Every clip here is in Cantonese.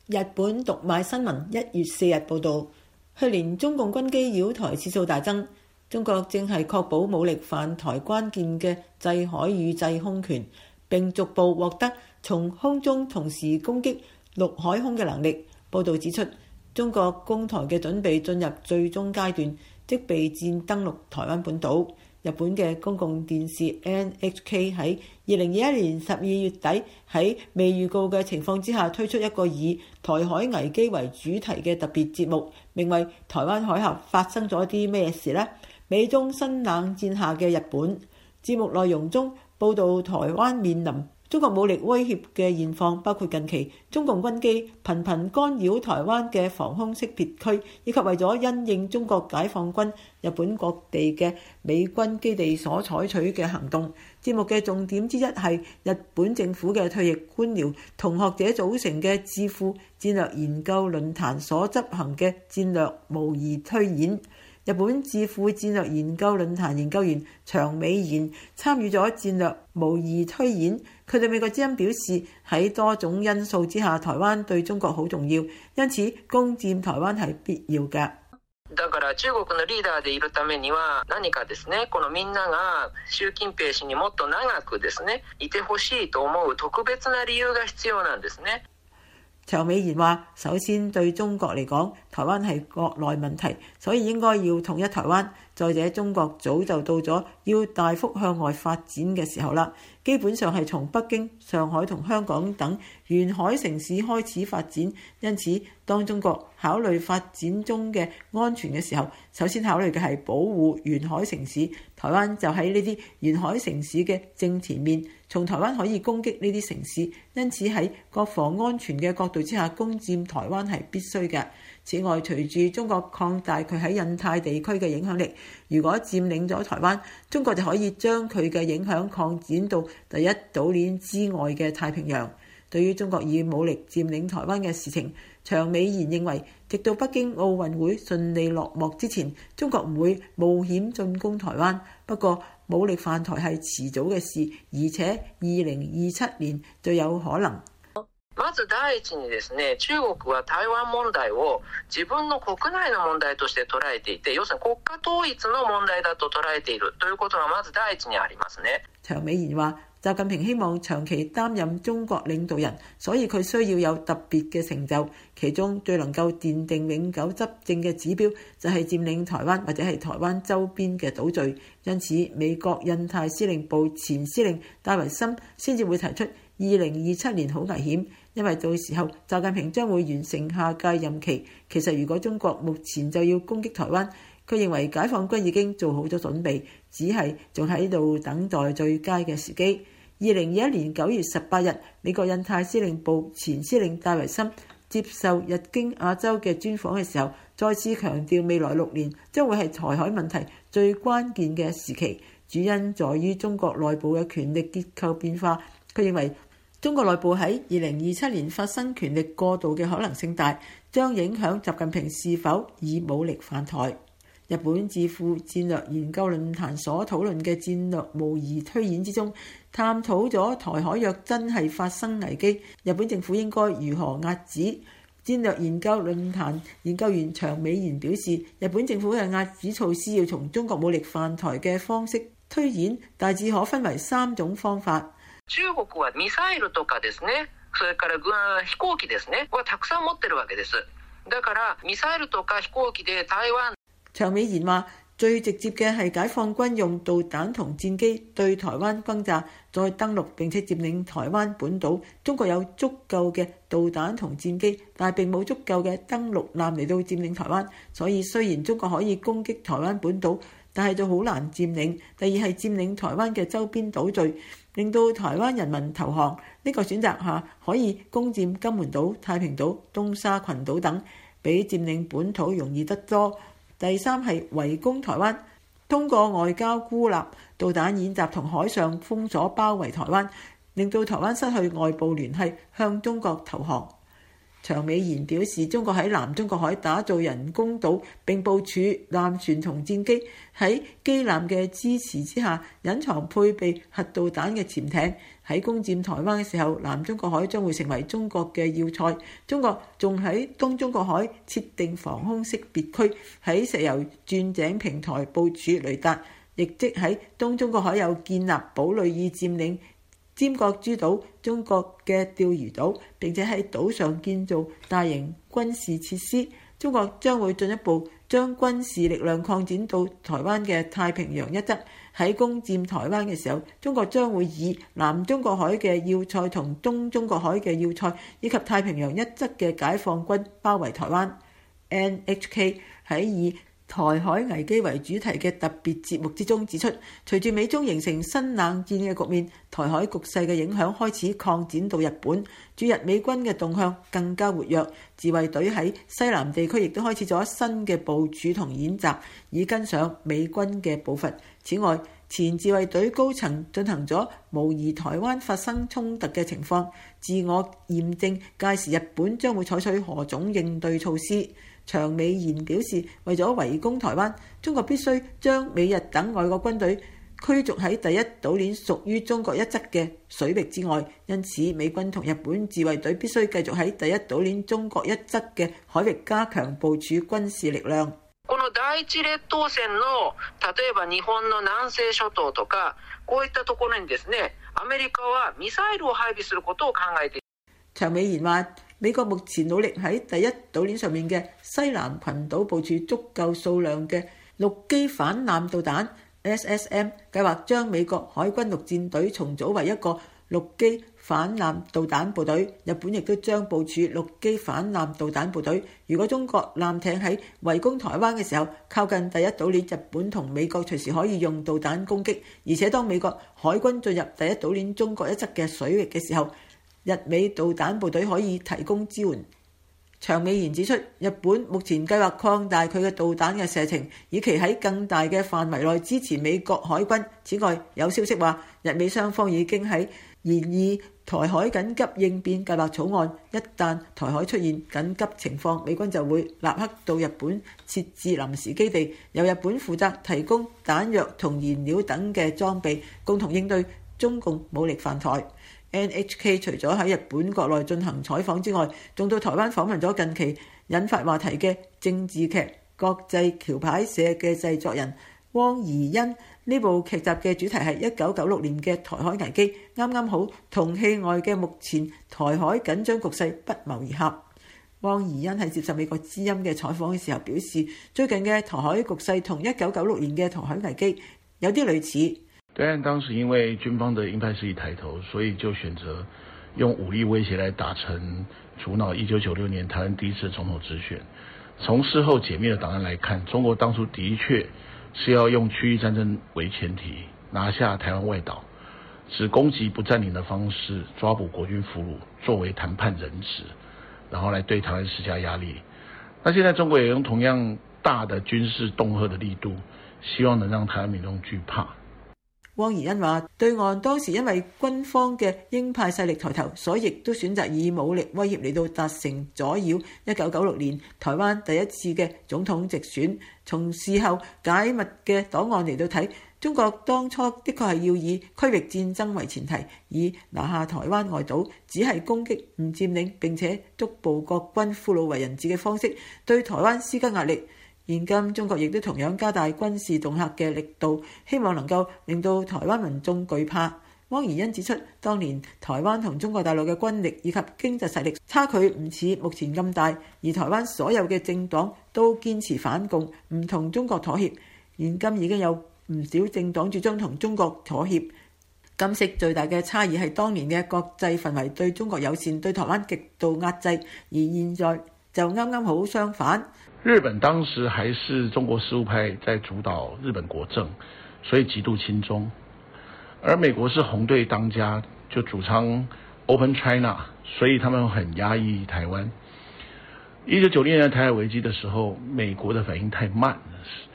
日本讀賣新聞1月4日報導，去年中共軍機擾台次數大增，中國正係確保武力犯台關鍵嘅制海與制空權，並逐步獲得從空中同時攻擊陸海空嘅能力。報導指出，中國攻台嘅準備進入最終階段，即備戰登陸台灣本島。日本嘅公共電視 NHK 喺2021年12月底喺未預告嘅情況之下推出一個以台海危機為主題嘅特別節目，名為《台灣海峽發生咗啲咩事呢？美中新冷戰下嘅日本》。節目內容中報導台灣面臨中國武力威脅嘅現況，包括近期中共軍機頻頻干擾台灣嘅防空識別區，以及為咗因應中國解放軍日本各地嘅美軍基地所採取嘅行動。節目嘅重點之一係日本政府嘅退役官僚同學者組成嘅智庫戰略研究論壇所執行嘅戰略模擬推演。日本智庫戰略研究論壇研究員長美賢參與咗戰略模擬推演。佢對美國之音表示，喺多種因素之下，台灣對中國好重要，因此攻佔台灣係必要嘅。 だから中國のリーダーでいるためには何かですね、このみんなが習近平氏にもっと長くですねいてほしいと思う特別な理由が必要なんですね。 長美賢話：首先對中國嚟講，台灣係國內問題，所以應該要統一台灣。再者，中國早就到咗要大幅向外發展嘅時候啦，基本上係從北京、上海同香港等沿海城市開始發展。因此，當中國考慮發展中嘅安全嘅時候，首先考慮嘅係保護沿海城市。台灣就喺呢啲沿海城市嘅正前面，從台灣可以攻擊呢啲城市，因此喺國防安全嘅角度之下，攻佔台灣係必須嘅。此外，隨住中國擴大佢喺印太地區嘅影響力，如果佔領咗台灣，中國就可以將佢嘅影響擴展到第一島鏈之外嘅太平洋。對於中國以武力佔領台灣嘅事情，長美賢認為，直到北京奧運會順利落幕之前，中國唔會冒險進攻台灣。不過，武力犯台係遲早嘅事，而且2027年最有可能。 まず第一にですね、中国は台灣問題を自分の国內の問題として捉えていて、要するに国家統一の問題だと捉えているということがまず第一にありますね。 長美賢話：習近平希望長期擔任中國領導人，所以佢需要有特別嘅成就，其中最能夠奠定永久執政嘅指標就係佔領台灣或者係台灣周邊嘅島嶼。因此，美國印太司令部前司令戴維森先至會提出2027年好危險，因為到時候習近平將會完成下屆任期。其實如果中國目前就要攻擊台灣，佢認為解放軍已經做好咗準備，只係仲喺度等待最佳嘅時機。2021年9月18日，美國印太司令部前司令戴維森接受日經亞洲嘅專訪嘅時候，再次強調未來6年將會係台海問題最關鍵嘅時期，主因在於中國內部嘅權力結構變化。佢認為中國內部喺2027年發生權力過渡嘅可能性大，將影響習近平是否以武力犯台。日本智庫戰略研究論壇所討論嘅戰略模擬推演之中，探討咗台海若真係發生危機，日本政府應該如何遏止。戰略研究論壇研究員長美賢表示，日本政府嘅遏止措施要從中國武力犯台嘅方式推演，大致可分為3種方法。 中國はミサイルとかですね、それから飛行機ですね、はたくさん持ってるわけです。だからミサイルとか飛行機で台灣。 長美賢話：最直接嘅係解放軍用導彈同戰機對台灣轟炸，再登陸並且佔領台灣本島。中國有足夠嘅導彈同戰機，但係並冇足夠嘅登陸艦嚟到佔領台灣。所以雖然中國可以攻擊台灣本島，但係就好難佔領。第二係佔領台灣嘅周邊島嶼，令到台灣人民投降。呢個選擇下可以攻佔金門島、太平島、東沙群島等，比佔領本土容易得多。第三係圍攻台灣，通過外交孤立、導彈演習同海上封鎖包圍台灣，令到台灣失去外部聯繫，向中國投降。 長美賢表示，中國喺南中國海打造人工島並部署艦船同戰機，喺機艦嘅支持之下，隱藏配備核導彈嘅潛艇。喺攻佔台灣嘅時候，南中國海將會成為中國嘅要塞。中國仲喺東中國海設定防空識別區，喺石油鑽井平台部署雷達，亦即喺東中國海有建立堡壘以佔領尖閣諸島、中國嘅釣魚島，並且喺島上建造大型軍事設施。中國將會進一步將軍事力量擴展到台灣嘅太平洋一側。喺攻佔台灣嘅時候，中國將會以南中國海嘅要塞同東中國海嘅要塞，以及太平洋一側嘅解放軍包圍台灣。NHK 喺以台海危機為主題嘅特別節目之中指出，隨住美中形成新冷戰嘅局面，台海局勢嘅影響開始擴展到日本，駐日美軍嘅動向更加活躍，自衛隊喺西南地區亦都開始咗新嘅部署同演習，以跟上美軍嘅步伐。此外，前自衛隊高層進行咗模擬台灣發生衝突嘅情況，自我驗證屆時日本將會採取何種應對措施。長美賢表示，為咗圍攻台灣，中國必須將美日等外國軍隊驅逐喺第一島鏈屬於中國一側嘅水域之外，因此美軍同日本自衛隊必須繼續喺第一島鏈中國一側嘅海域加強部署軍事力量。 この第一列島線の例えば日本の南西諸島とかこういったところにですね、アメリカはミサイルを配備することを考えている。 長美賢話，美國目前努力喺第一島鏈上面嘅西南群島部署足夠數量嘅陸基反艦導彈 SSM， 計劃將美國海軍陸戰隊重組為一個陸基反艦導彈部隊。日本亦都將部署陸基反艦導彈部隊。如果中國艦艇喺圍攻台灣嘅時候靠近第一島鏈，日本同美國隨時可以用導彈攻擊。而且當美國海軍進入第一島鏈中國一側嘅水域嘅時候，日美導彈部隊可以提供支援。長美賢指出，日本目前計劃擴大佢嘅導彈嘅射程，以期喺更大嘅範圍內支持美國海軍。此外，有消息話，日美雙方已經喺研議台海緊急應變計劃草案，一旦台海出現緊急情況，美軍就會立刻到日本設置臨時基地，由日本負責提供彈藥同燃料等嘅裝備，共同應對中共武力犯台。NHK 除咗喺日本國內進行採訪之外，仲到台灣訪問咗近期引發話題嘅政治劇《國際橋牌社》嘅製作人汪怡欣。呢部劇集嘅主題係1996年嘅台海危機，啱啱好同戲外嘅目前台海緊張局勢不謀而合。汪怡欣喺接受美國之音嘅採訪嘅時候表示，最近嘅台海局勢同1996年嘅台海危機有啲類似。 對岸當時因為軍方的鷹派勢力抬頭，所以就選擇用武力威脅來打成阻撓1996年台灣第一次總統直選。從事後解密的檔案來看，中國當初的確是要用區域戰爭為前提拿下台灣外島，以攻擊不佔領的方式抓捕國軍俘虜作為談判人質，然後來對台灣施加壓力。那現在中國也用同樣大的軍事恫嚇的力度，希望能讓台灣民眾懼怕。 汪怡欣話，對岸當時因為軍方嘅鷹派勢力抬頭，所以亦都選擇以武力威脅嚟到達成阻擾1996年台灣第一次嘅總統直選。從事後解密嘅檔案嚟到睇，中國當初的確係要以區域戰爭為前提，以拿下台灣外島，只係攻擊唔佔領並且捉捕國軍俘虜為人質嘅方式，對台灣施加壓力。現今中國亦都同樣加大軍事恫嚇嘅力度，希望能夠令到台灣民眾懼怕。汪怡欣指出，當年台灣同中國大陸嘅軍力以及經濟實力差距唔似目前咁大，而台灣所有嘅政黨都堅持反共，唔同中國妥協。現今已經有唔少政黨主張同中國妥協。今昔最大嘅差異係當年嘅國際氛圍對中國友善，對台灣極度壓制，而現在就啱啱好相反。 日本當時還是中國實務派在主導日本國政，所以極度親中，而美國是紅隊當家，就主張 Open China， 所以他們很壓抑台灣。1996年台海危機的時候，美國的反應太慢，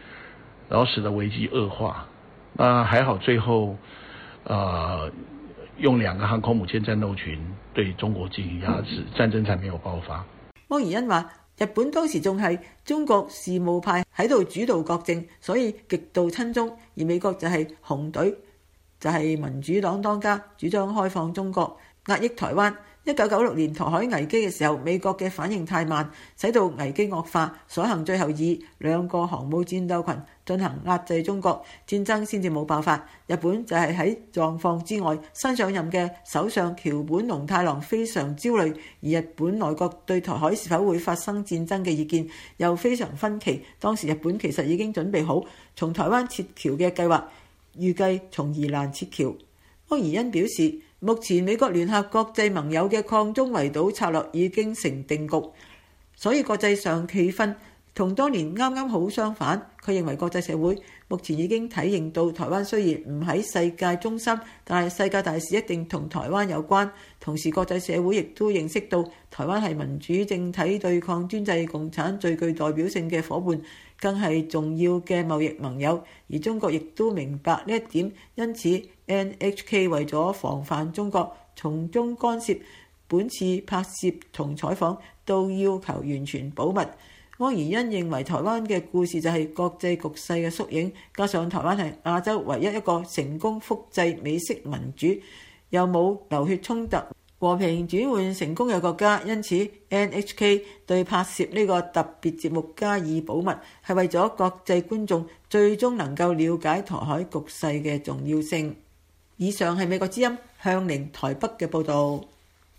然後使得危機惡化。那還好最後用2個航空母艦戰鬥群對中國進行壓制，戰爭才沒有爆發。 汪怡恩話：日本當時仲係中國事務派喺度主導國政，所以極度親中；而美國就係紅隊，就係民主黨當家，主張開放中國、壓抑台灣。1996年台海危機嘅時候，美國嘅反應太慢，使到危機惡化，所幸最後以2個航母戰鬥群進行壓制中國，戰爭先至冇爆發。日本就係喺狀況之外，新上任嘅首相橋本龍太郎非常焦慮，而日本內閣對台海是否會發生戰爭嘅意見又非常分歧。當時日本其實已經準備好從台灣撤僑嘅計劃，預計從宜蘭撤僑。汪怡恩表示，目前美國聯合國際盟友嘅抗中圍堵策略已經成定局，所以國際上氣氛同當年啱啱好相反。佢認為國際社會目前已經體認到台灣雖然唔喺世界中心，但係世界大事一定同台灣有關。同時國際社會亦都認識到台灣係民主政體對抗專制共產最具代表性嘅夥伴，更係重要嘅貿易盟友。而中國亦都明白呢一點，因此 NHK 為咗防範中國從中干涉，本次拍攝同採訪都要求完全保密。汪怡恩認為台灣嘅故事就係國際局勢嘅縮影，加上台灣係亞洲唯一一個成功複製美式民主又冇流血衝突、和平轉換成功嘅國家，因此 NHK 對拍攝呢個特別節目加以保密，係為咗國際觀眾最終能夠了解台海局勢嘅重要性。以上係美國之音向寧台北嘅報導。